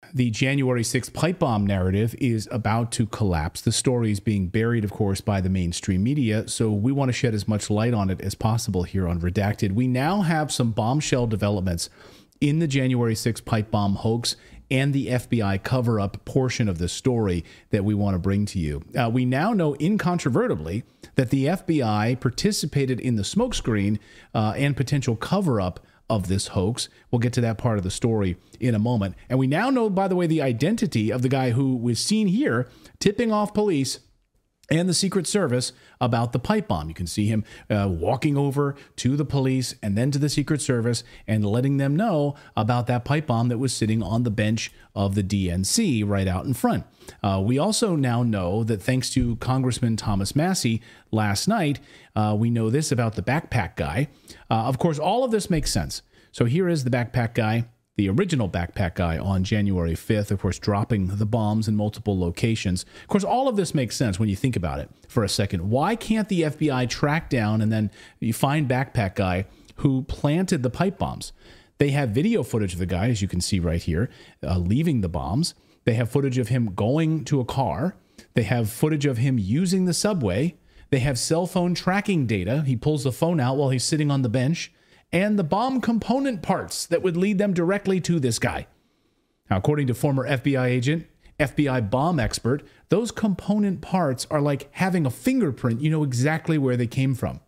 The January 6th pipe bomb narrative is about to collapse. The story is being buried, of course, by the mainstream media, so we want to shed as much light on it as possible here on Redacted. We now have some bombshell developments in the January 6th pipe bomb hoax and the FBI cover-up portion of the story that we want to bring to you. We now know incontrovertibly that the FBI participated in the smokescreen and potential cover-up of this hoax. We'll get to that part of the story in a moment. And we now know, by the way, the identity of the guy who was seen here tipping off police and the Secret Service about the pipe bomb. You can see him walking over to the police and then to the Secret Service and letting them know about that pipe bomb that was sitting on the bench of the DNC right out in front. We also now know that thanks to Congressman Thomas Massie last night, we know this about the backpack guy. Of course, all of this makes sense. So here is the backpack guy, the original backpack guy on January 5th, of course, dropping the bombs in multiple locations. Of course, all of this makes sense when you think about it for a second. Why can't the FBI track down and then you find backpack guy who planted the pipe bombs? They have video footage of the guy, as you can see right here, leaving the bombs. They have footage of him going to a car. They have footage of him using the subway. They have cell phone tracking data. He pulls the phone out while he's sitting on the bench. And the bomb component parts that would lead them directly to this guy. Now, according to former FBI agent, FBI bomb expert, those component parts are like having a fingerprint. You know exactly where they came from.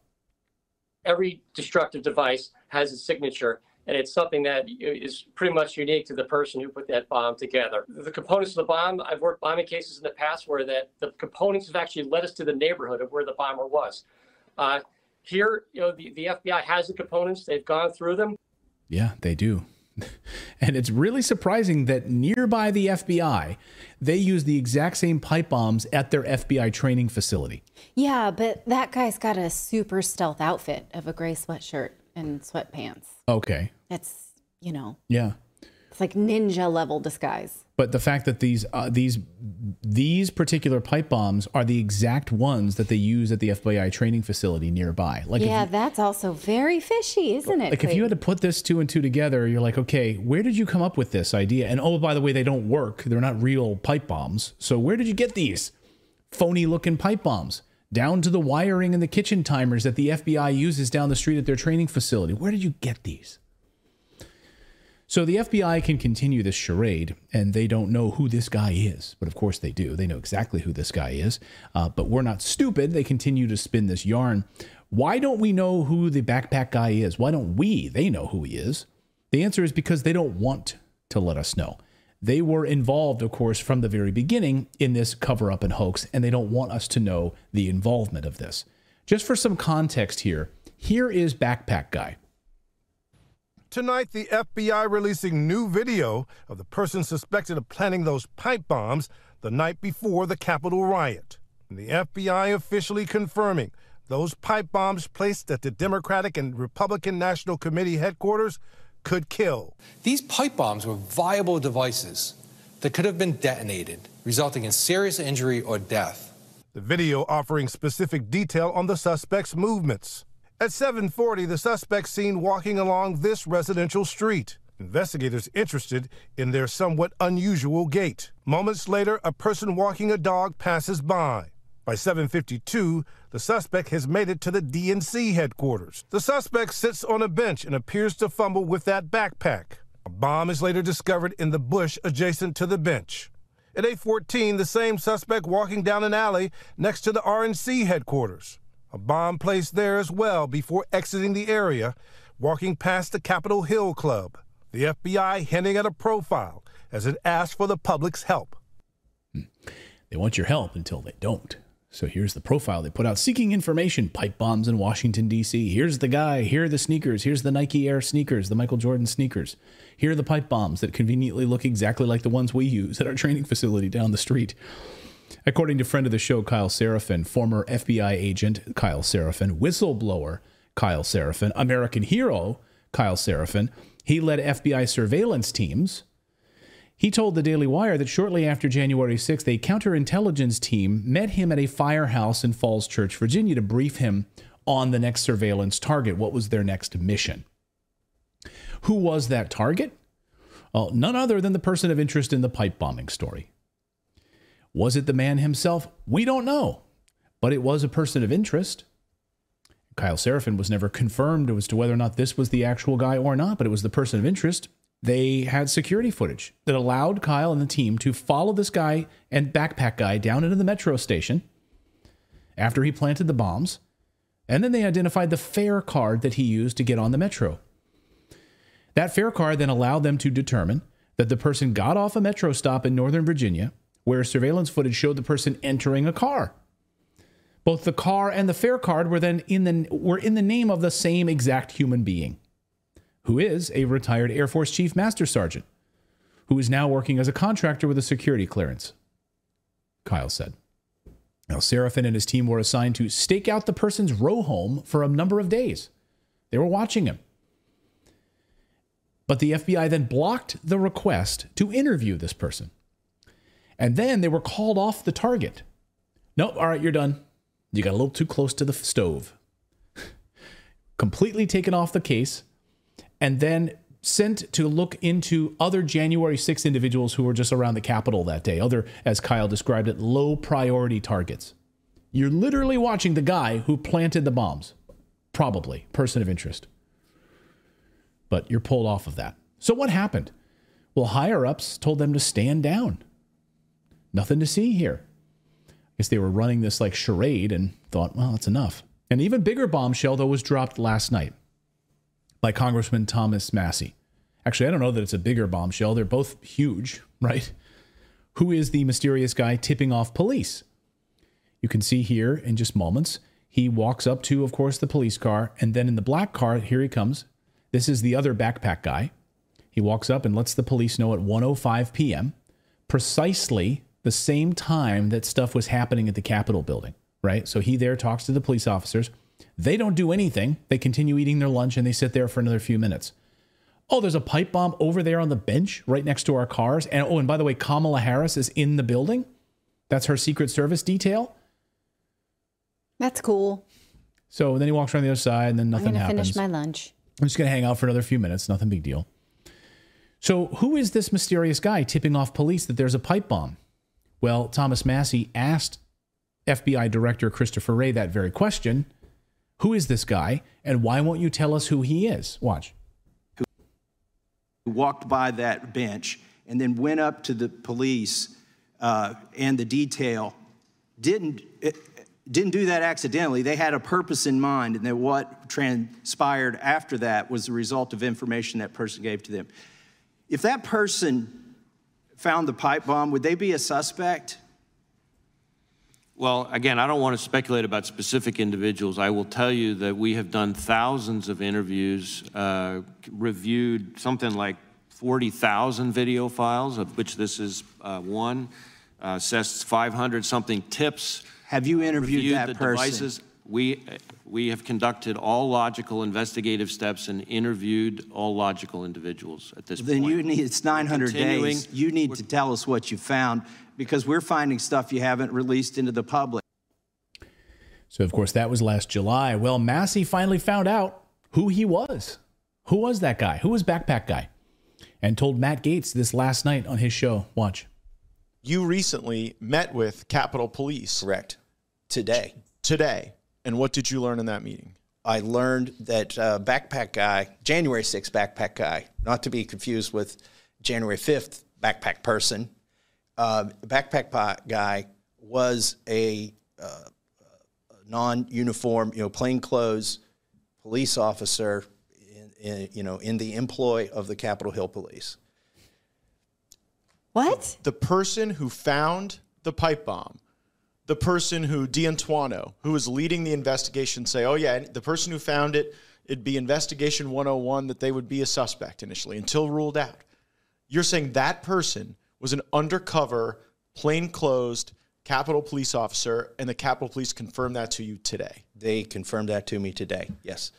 Every destructive device has a signature, and it's something that is pretty much unique to the person who put that bomb together. The components of the bomb, I've worked bombing cases in the past where the components have actually led us to the neighborhood of where the bomber was. Here, the FBI has the components. They've gone through them. Yeah, they do. And it's really surprising that nearby the FBI, they use the exact same pipe bombs at their FBI training facility. Yeah, but that guy's got a super stealth outfit of a gray sweatshirt and sweatpants. Okay. It's, Yeah. It's like ninja level disguise. But the fact that these particular pipe bombs are the exact ones that they use at the FBI training facility nearby. That's also very fishy, isn't it? Like if you had to put this two and two together, you're like, okay, where did you come up with this idea? And oh, by the way, they don't work. They're not real pipe bombs. So where did you get these phony looking pipe bombs? Down to the wiring and the kitchen timers that the FBI uses down the street at their training facility. Where did you get these? So the FBI can continue this charade, and they don't know who this guy is. But of course they do. They know exactly who this guy is. But we're not stupid. They continue to spin this yarn. Why don't we know who the backpack guy is? Why don't they know who he is? The answer is because they don't want to let us know. They were involved, of course, from the very beginning in this cover-up and hoax, and they don't want us to know the involvement of this. Just for some context here, here is backpack guy. Tonight, the FBI releasing new video of the person suspected of planting those pipe bombs the night before the Capitol riot. And the FBI officially confirming those pipe bombs placed at the Democratic and Republican National Committee headquarters could kill. These pipe bombs were viable devices that could have been detonated, resulting in serious injury or death. The video offering specific detail on the suspect's movements. At 7:40, the suspect seen walking along this residential street. Investigators interested in their somewhat unusual gait. Moments later, a person walking a dog passes by. By 7:52, the suspect has made it to the DNC headquarters. The suspect sits on a bench and appears to fumble with that backpack. A bomb is later discovered in the bush adjacent to the bench. At 8:14, the same suspect walking down an alley next to the RNC headquarters. A bomb placed there as well before exiting the area, walking past the Capitol Hill Club. The FBI hinting at a profile as it asks for the public's help. They want your help until they don't. So here's the profile they put out, seeking information, pipe bombs in Washington, D.C. Here's the guy. Here are the sneakers. Here's the Nike Air sneakers, the Michael Jordan sneakers. Here are the pipe bombs that conveniently look exactly like the ones we use at our training facility down the street. According to friend of the show, Kyle Seraphin, former FBI agent Kyle Seraphin, whistleblower Kyle Seraphin, American hero Kyle Seraphin, he led FBI surveillance teams. He told the Daily Wire that shortly after January 6th, a counterintelligence team met him at a firehouse in Falls Church, Virginia, to brief him on the next surveillance target. What was their next mission? Who was that target? Well, none other than the person of interest in the pipe bombing story. Was it the man himself? We don't know, but it was a person of interest. Kyle Seraphin was never confirmed as to whether or not this was the actual guy or not, but it was the person of interest. They had security footage that allowed Kyle and the team to follow this guy and backpack guy down into the metro station after he planted the bombs. And then they identified the fare card that he used to get on the metro. That fare card then allowed them to determine that the person got off a metro stop in Northern Virginia, where surveillance footage showed the person entering a car. Both the car and the fare card were then in the name of the same exact human being, who is a retired Air Force Chief Master Sergeant, who is now working as a contractor with a security clearance, Kyle said. Now, Seraphin and his team were assigned to stake out the person's row home for a number of days. They were watching him. But the FBI then blocked the request to interview this person. And then they were called off the target. Nope, all right, you're done. You got a little too close to the stove. Completely taken off the case, and then sent to look into other January 6th individuals who were just around the Capitol that day. Other, as Kyle described it, low priority targets. You're literally watching the guy who planted the bombs. Probably person of interest. But you're pulled off of that. So what happened? Well, higher ups told them to stand down. Nothing to see here. I guess they were running this like charade and thought, well, that's enough. An even bigger bombshell, though, was dropped last night by Congressman Thomas Massie. Actually, I don't know that it's a bigger bombshell. They're both huge, right? Who is the mysterious guy tipping off police? You can see here in just moments, he walks up to, of course, the police car. And then in the black car, here he comes. This is the other backpack guy. He walks up and lets the police know at 1:05 p.m., precisely the same time that stuff was happening at the Capitol building, right? So he there talks to the police officers. They don't do anything. They continue eating their lunch and they sit there for another few minutes. Oh, there's a pipe bomb over there on the bench right next to our cars. And oh, and by the way, Kamala Harris is in the building. That's her Secret Service detail. That's cool. So then he walks around the other side and then nothing happens. I'm going to finish my lunch. I'm just going to hang out for another few minutes. Nothing big deal. So who is this mysterious guy tipping off police that there's a pipe bomb? Well, Thomas Massie asked FBI Director Christopher Wray that very question. Who is this guy, and why won't you tell us who he is? Watch. Who walked by that bench and then went up to the police and the detail. Didn't do that accidentally. They had a purpose in mind, and that what transpired after that was the result of information that person gave to them. If that person found the pipe bomb, would they be a suspect? Well, again, I don't want to speculate about specific individuals. I will tell you that we have done thousands of interviews, reviewed something like 40,000 video files, of which this is one, assessed 500-something tips. Have you interviewed that person? Devices. We have conducted all logical investigative steps and interviewed all logical individuals at this point. Then you need, it's 900 days. You need to tell us what you found, because we're finding stuff you haven't released into the public. So, of course, that was last July. Well, Massie finally found out who he was. Who was that guy? Who was Backpack Guy? And told Matt Gaetz this last night on his show. Watch. You recently met with Capitol Police. Correct. Today. And what did you learn in that meeting? I learned that Backpack Guy, January 6th Backpack Guy, not to be confused with January 5th Backpack Person. Backpack Guy was a non-uniform, plainclothes police officer in the employ of the Capitol Hill Police. What? The person who found the pipe bomb, the person who, D'Antuono, who was leading the investigation, say, oh yeah, the person who found it, it'd be investigation 101, that they would be a suspect initially until ruled out. You're saying that person was an undercover, plainclothes Capitol Police officer, and the Capitol Police confirmed that to you today? They confirmed that to me today, yes.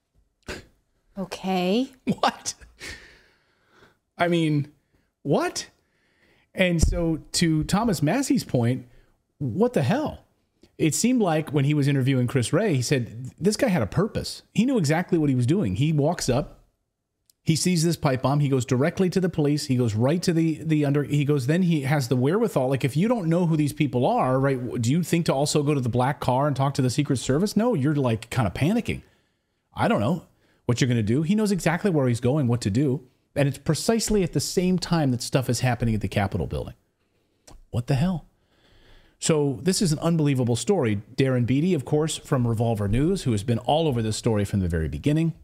Okay. What? I mean, what? And so to Thomas Massie's point, what the hell? It seemed like when he was interviewing Chris Wray, he said, this guy had a purpose. He knew exactly what he was doing. He walks up, He sees this pipe bomb. He goes directly to the police. He goes right to then he has the wherewithal. Like, if you don't know who these people are, right, do you think to also go to the black car and talk to the Secret Service? No, you're like kind of panicking. I don't know what you're going to do. He knows exactly where he's going, what to do. And it's precisely at the same time that stuff is happening at the Capitol building. What the hell? So this is an unbelievable story. Darren Beattie, of course, from Revolver News, who has been all over this story from the very beginning.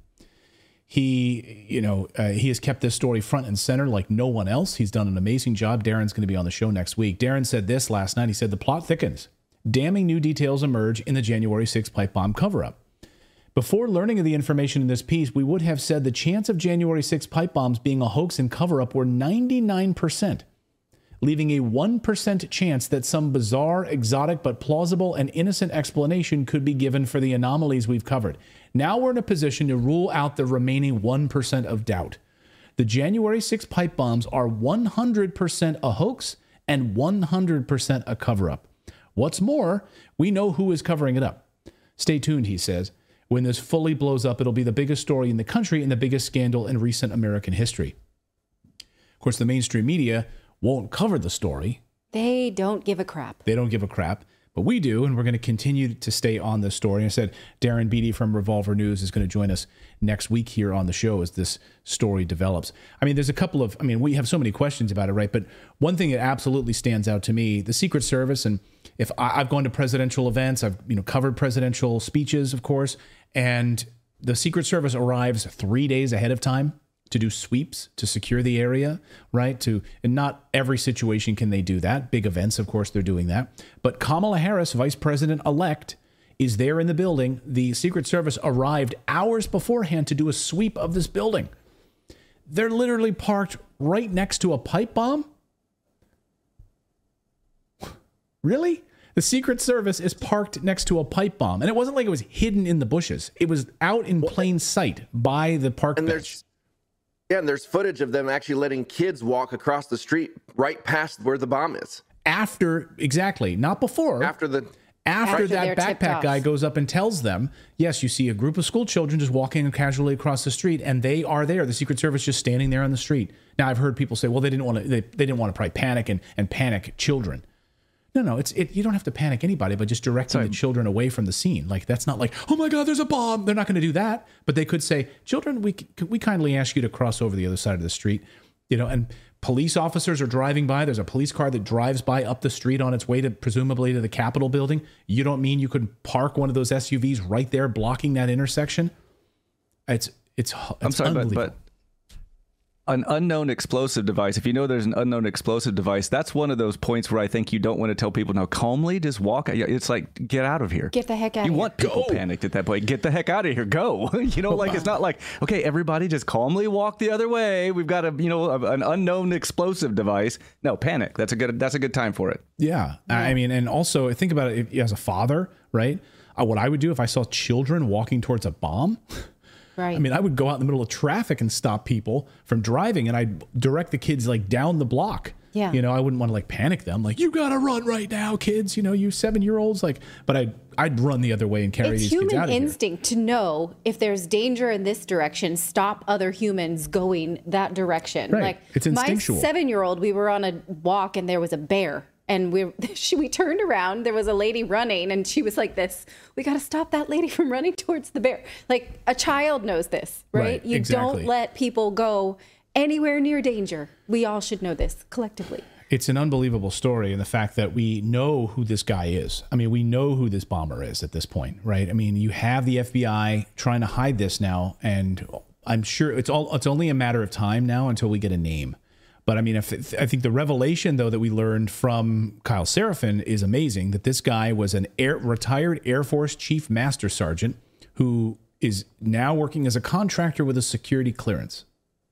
He has kept this story front and center like no one else. He's done an amazing job. Darren's going to be on the show next week. Darren said this last night. He said, the plot thickens. Damning new details emerge in the January 6th pipe bomb cover-up. Before learning of the information in this piece, we would have said the chance of January 6th pipe bombs being a hoax and cover-up were 99%, leaving a 1% chance that some bizarre, exotic, but plausible and innocent explanation could be given for the anomalies we've covered. Now we're in a position to rule out the remaining 1% of doubt. The January 6 pipe bombs are 100% a hoax and 100% a cover-up. What's more, we know who is covering it up. Stay tuned, he says. When this fully blows up, it'll be the biggest story in the country and the biggest scandal in recent American history. Of course, the mainstream media won't cover the story. They don't give a crap. They don't give a crap. But we do, and we're going to continue to stay on this story. I said Darren Beattie from Revolver News is going to join us next week here on the show as this story develops. I mean, we have so many questions about it, right? But one thing that absolutely stands out to me, the Secret Service, and if I've gone to presidential events, I've covered presidential speeches, of course, and the Secret Service arrives 3 days ahead of time to do sweeps, to secure the area, right? And not every situation can they do that. Big events, of course, they're doing that. But Kamala Harris, Vice President-elect, is there in the building. The Secret Service arrived hours beforehand to do a sweep of this building. They're literally parked right next to a pipe bomb? Really? The Secret Service is parked next to a pipe bomb. And it wasn't like it was hidden in the bushes. It was out in plain sight by the park bench. And there's footage of them actually letting kids walk across the street right past where the bomb is. Exactly. Not before. After that backpack guy goes up and tells them, yes, you see a group of school children just walking casually across the street, and they are there. The Secret Service just standing there on the street. Now, I've heard people say, well, they didn't want to probably panic and panic children. No, you don't have to panic anybody by just directing the children away from the scene. Like, that's not like, oh my God, there's a bomb. They're not going to do that. But they could say, children, we kindly ask you to cross over the other side of the street. And police officers are driving by. There's a police car that drives by up the street on its way to presumably to the Capitol building. You don't mean you could park one of those SUVs right there blocking that intersection? It's I'm sorry, but an unknown explosive device, if you know there's an unknown explosive device, that's one of those points where I think you don't want to tell people, now calmly, just walk. It's like, get out of here. Get the heck out of here. You want people panicked at that point. Get the heck out of here. Go. It's not like, okay, everybody just calmly walk the other way. We've got an unknown explosive device. No, panic. That's a good time for it. Yeah. I mean, and also think about it as a father, right? What I would do if I saw children walking towards a bomb. Right. I mean, I would go out in the middle of traffic and stop people from driving, and I'd direct the kids down the block. Yeah. I wouldn't want to panic them. You got to run right now, kids. You 7-year-olds. But I'd run the other way and carry these kids out of here. It's human instinct to know if there's danger in this direction, stop other humans going that direction. Right. It's instinctual. My 7-year-old, we were on a walk and there was a bear. And we turned around. There was a lady running, and she was like this. We got to stop that lady from running towards the bear. Like, a child knows this, right? You don't let people go anywhere near danger. We all should know this collectively. It's an unbelievable story, and the fact that we know who this guy is. I mean, we know who this bomber is at this point, right? I mean, you have the FBI trying to hide this now, and I'm sure it's only a matter of time now until we get a name. But I mean, I think the revelation, though, that we learned from Kyle Seraphin is amazing, that this guy was an retired Air Force Chief Master Sergeant who is now working as a contractor with a security clearance.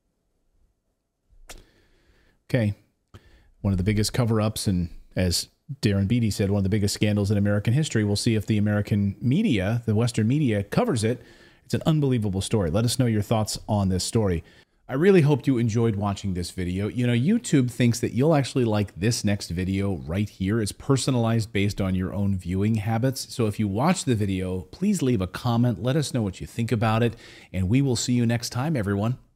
Okay. One of the biggest cover-ups, and as Darren Beattie said, one of the biggest scandals in American history. We'll see if the American media, the Western media, covers it. It's an unbelievable story. Let us know your thoughts on this story. I really hope you enjoyed watching this video. YouTube thinks that you'll actually like this next video right here. It's personalized based on your own viewing habits. So if you watch the video, please leave a comment. Let us know what you think about it. And we will see you next time, everyone.